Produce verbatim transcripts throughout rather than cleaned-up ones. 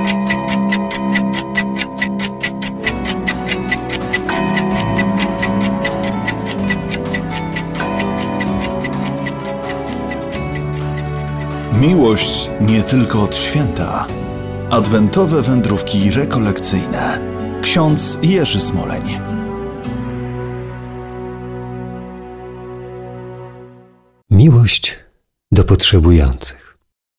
Miłość nie tylko od święta. Adwentowe wędrówki rekolekcyjne. Ksiądz Jerzy Smoleń. Miłość do potrzebujących.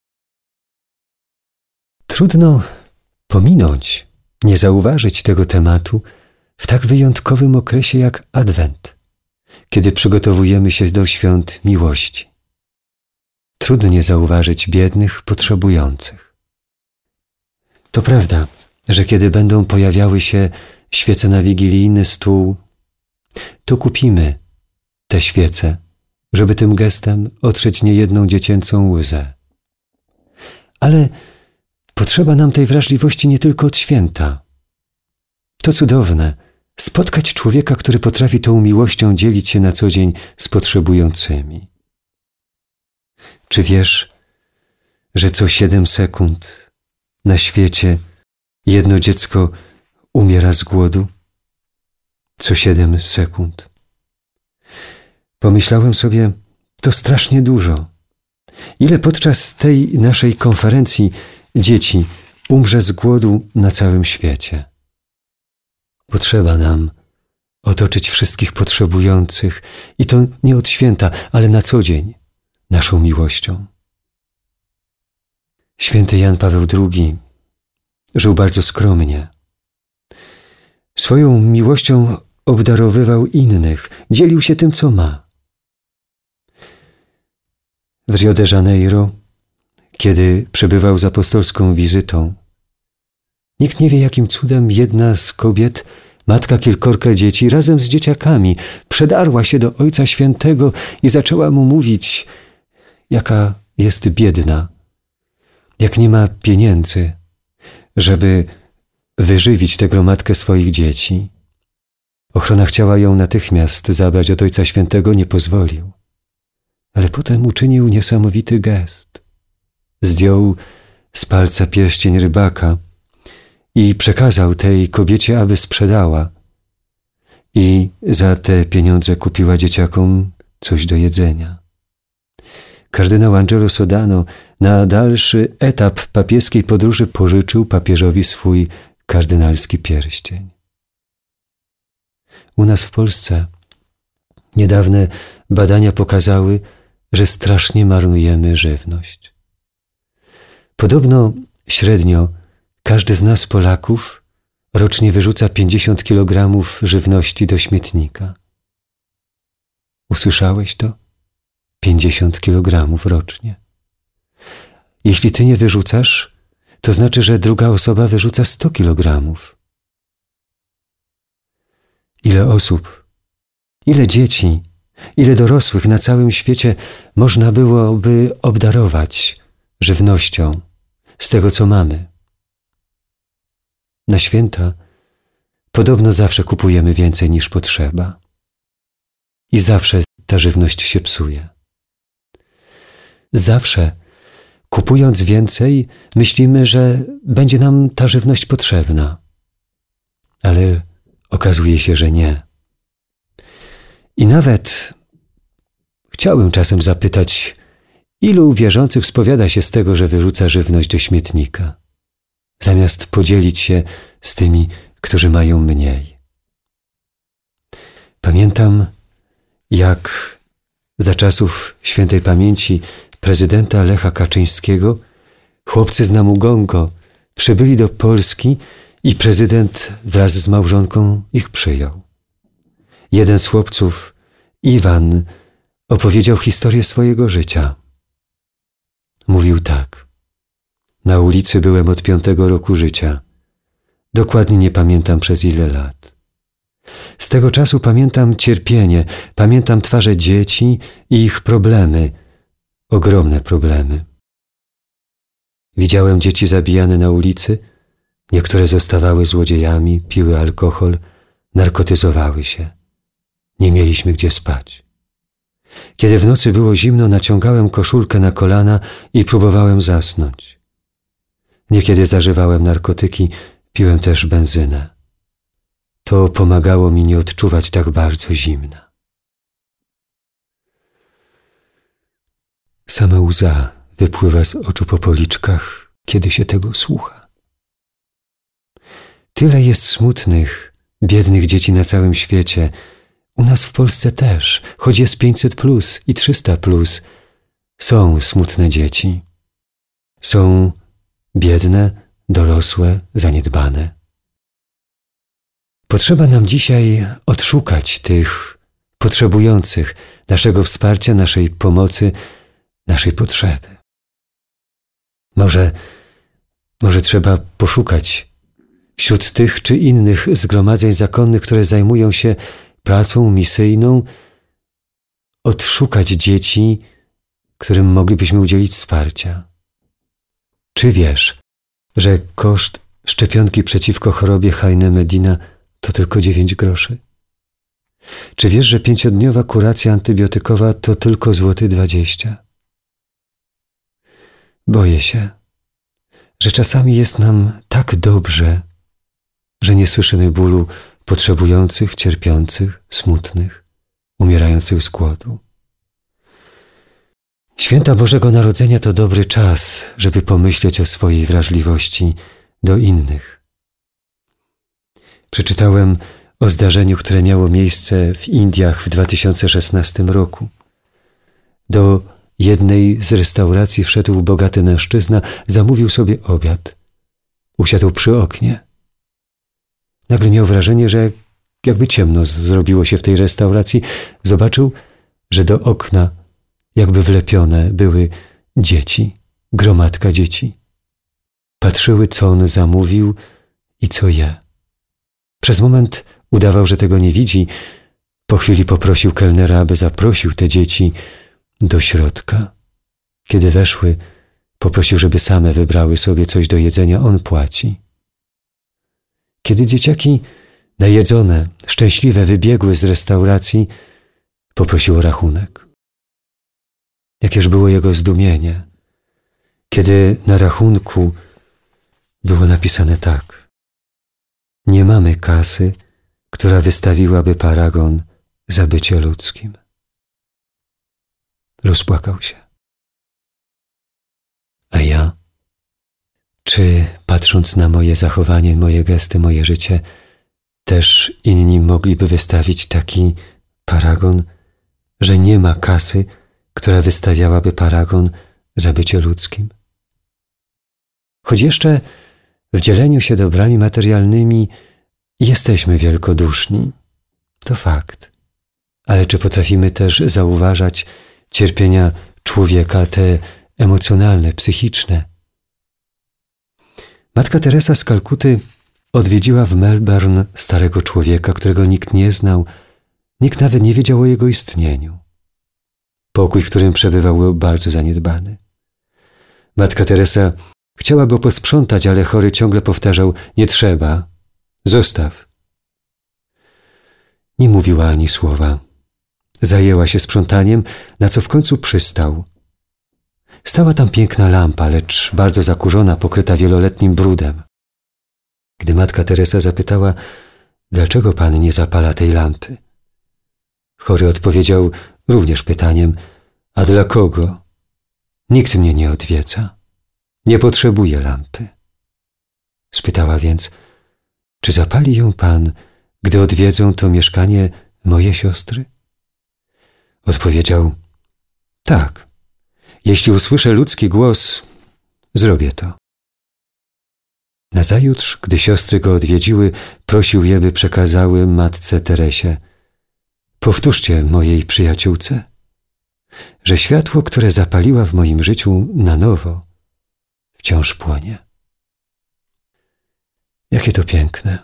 Trudno pominąć, nie zauważyć tego tematu w tak wyjątkowym okresie jak Adwent, kiedy przygotowujemy się do świąt miłości. Trudno nie zauważyć biednych, potrzebujących. To prawda, że kiedy będą pojawiały się świece na wigilijny stół, to kupimy te świece, żeby tym gestem otrzeć niejedną dziecięcą łzę. Ale potrzeba nam tej wrażliwości nie tylko od święta. To cudowne, spotkać człowieka, który potrafi tą miłością dzielić się na co dzień z potrzebującymi. Czy wiesz, że co siedem sekund na świecie jedno dziecko umiera z głodu? Co siedem sekund. Pomyślałem sobie, to strasznie dużo. Ile podczas tej naszej konferencji dzieci umrze z głodu na całym świecie? Potrzeba nam otoczyć wszystkich potrzebujących i to nie od święta, ale na co dzień. Naszą miłością. Święty Jan Paweł drugi żył bardzo skromnie. Swoją miłością obdarowywał innych, dzielił się tym, co ma. W Rio de Janeiro, kiedy przebywał z apostolską wizytą, nikt nie wie, jakim cudem jedna z kobiet, matka kilkorga dzieci, razem z dzieciakami przedarła się do Ojca Świętego i zaczęła mu mówić, jaka jest biedna, jak nie ma pieniędzy, żeby wyżywić tę gromadkę swoich dzieci. Ochrona chciała ją natychmiast zabrać od Ojca Świętego, nie pozwolił. Ale potem uczynił niesamowity gest. Zdjął z palca pierścień rybaka i przekazał tej kobiecie, aby sprzedała. I za te pieniądze kupiła dzieciakom coś do jedzenia. Kardynał Angelo Sodano na dalszy etap papieskiej podróży pożyczył papieżowi swój kardynalski pierścień. U nas w Polsce niedawne badania pokazały, że strasznie marnujemy żywność. Podobno średnio każdy z nas Polaków rocznie wyrzuca pięćdziesiąt kilogramów żywności do śmietnika. Usłyszałeś to? pięćdziesiąt kilogramów rocznie. Jeśli ty nie wyrzucasz, to znaczy, że druga osoba wyrzuca sto kilogramów. Ile osób, ile dzieci, ile dorosłych na całym świecie można byłoby obdarować żywnością z tego, co mamy. Na święta podobno zawsze kupujemy więcej niż potrzeba. I zawsze ta żywność się psuje. Zawsze, kupując więcej, myślimy, że będzie nam ta żywność potrzebna. Ale okazuje się, że nie. I nawet chciałem czasem zapytać, ilu wierzących spowiada się z tego, że wyrzuca żywność do śmietnika, zamiast podzielić się z tymi, którzy mają mniej. Pamiętam, jak za czasów świętej pamięci prezydenta Lecha Kaczyńskiego chłopcy z Namugongo przybyli do Polski i prezydent wraz z małżonką ich przyjął. Jeden z chłopców, Iwan, opowiedział historię swojego życia. Mówił tak. Na ulicy byłem od piątego roku życia. Dokładnie nie pamiętam przez ile lat. Z tego czasu pamiętam cierpienie, pamiętam twarze dzieci i ich problemy, ogromne problemy. Widziałem dzieci zabijane na ulicy, niektóre zostawały złodziejami, piły alkohol, narkotyzowały się. Nie mieliśmy gdzie spać. Kiedy w nocy było zimno, naciągałem koszulkę na kolana i próbowałem zasnąć. Niekiedy zażywałem narkotyki, piłem też benzynę. To pomagało mi nie odczuwać tak bardzo zimna. Sama łza wypływa z oczu po policzkach, kiedy się tego słucha. Tyle jest smutnych, biednych dzieci na całym świecie. U nas w Polsce też, choć jest pięćset plus i trzysta plus, są smutne dzieci. Są biedne, dorosłe, zaniedbane. Potrzeba nam dzisiaj odszukać tych potrzebujących naszego wsparcia, naszej pomocy, naszej potrzeby. Może, może trzeba poszukać wśród tych czy innych zgromadzeń zakonnych, które zajmują się pracą misyjną, odszukać dzieci, którym moglibyśmy udzielić wsparcia. Czy wiesz, że koszt szczepionki przeciwko chorobie Heine-Medina to tylko dziewięć groszy? Czy wiesz, że pięciodniowa kuracja antybiotykowa to tylko złoty dwadzieścia? Boję się, że czasami jest nam tak dobrze, że nie słyszymy bólu potrzebujących, cierpiących, smutnych, umierających z głodu. Święta Bożego Narodzenia to dobry czas, żeby pomyśleć o swojej wrażliwości do innych. Przeczytałem o zdarzeniu, które miało miejsce w Indiach w dwa tysiące szesnastym roku. Do jednej z restauracji wszedł bogaty mężczyzna, zamówił sobie obiad. Usiadł przy oknie. Nagle miał wrażenie, że jakby ciemno zrobiło się w tej restauracji. Zobaczył, że do okna jakby wlepione były dzieci, gromadka dzieci. Patrzyły, co on zamówił i co je. Przez moment udawał, że tego nie widzi. Po chwili poprosił kelnera, aby zaprosił te dzieci do środka. Kiedy weszły, poprosił, żeby same wybrały sobie coś do jedzenia, on płaci. Kiedy dzieciaki najedzone, szczęśliwe wybiegły z restauracji, poprosił o rachunek. Jakież było jego zdumienie, kiedy na rachunku było napisane tak: nie mamy kasy, która wystawiłaby paragon za bycie ludzkim. Rozpłakał się. A ja? Czy patrząc na moje zachowanie, moje gesty, moje życie, też inni mogliby wystawić taki paragon, że nie ma kasy, która wystawiałaby paragon za bycie ludzkim? Choć jeszcze w dzieleniu się dobrami materialnymi jesteśmy wielkoduszni, to fakt. Ale czy potrafimy też zauważać cierpienia człowieka, te emocjonalne, psychiczne? Matka Teresa z Kalkuty odwiedziła w Melbourne starego człowieka, którego nikt nie znał, nikt nawet nie wiedział o jego istnieniu. Pokój, w którym przebywał, był bardzo zaniedbany. Matka Teresa chciała go posprzątać, ale chory ciągle powtarzał: nie trzeba, zostaw. Nie mówiła ani słowa. Zajęła się sprzątaniem, na co w końcu przystał. Stała tam piękna lampa, lecz bardzo zakurzona, pokryta wieloletnim brudem. Gdy matka Teresa zapytała: dlaczego pan nie zapala tej lampy? Chory odpowiedział również pytaniem: a dla kogo? Nikt mnie nie odwiedza. Nie potrzebuję lampy. Spytała więc: czy zapali ją pan, gdy odwiedzą to mieszkanie moje siostry? Odpowiedział: tak. Jeśli usłyszę ludzki głos, zrobię to. Nazajutrz, gdy siostry go odwiedziły, prosił je, by przekazały matce Teresie: powtórzcie mojej przyjaciółce, że światło, które zapaliła w moim życiu na nowo, wciąż płonie. Jakie to piękne.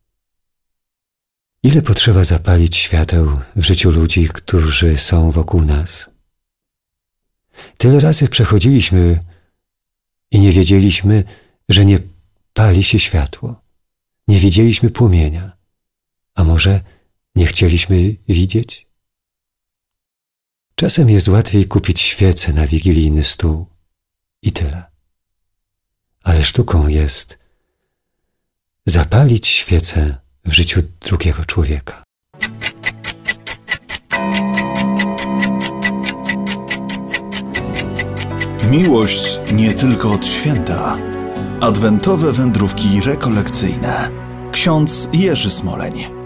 Ile potrzeba zapalić świateł w życiu ludzi, którzy są wokół nas. Tyle razy przechodziliśmy i nie wiedzieliśmy, że nie pali się światło. Nie widzieliśmy płomienia. A może nie chcieliśmy widzieć? Czasem jest łatwiej kupić świecę na wigilijny stół i tyle. Ale ale sztuką jest zapalić świecę w życiu drugiego człowieka. Miłość nie tylko od święta. Adwentowe wędrówki rekolekcyjne. Ksiądz Jerzy Smoleń.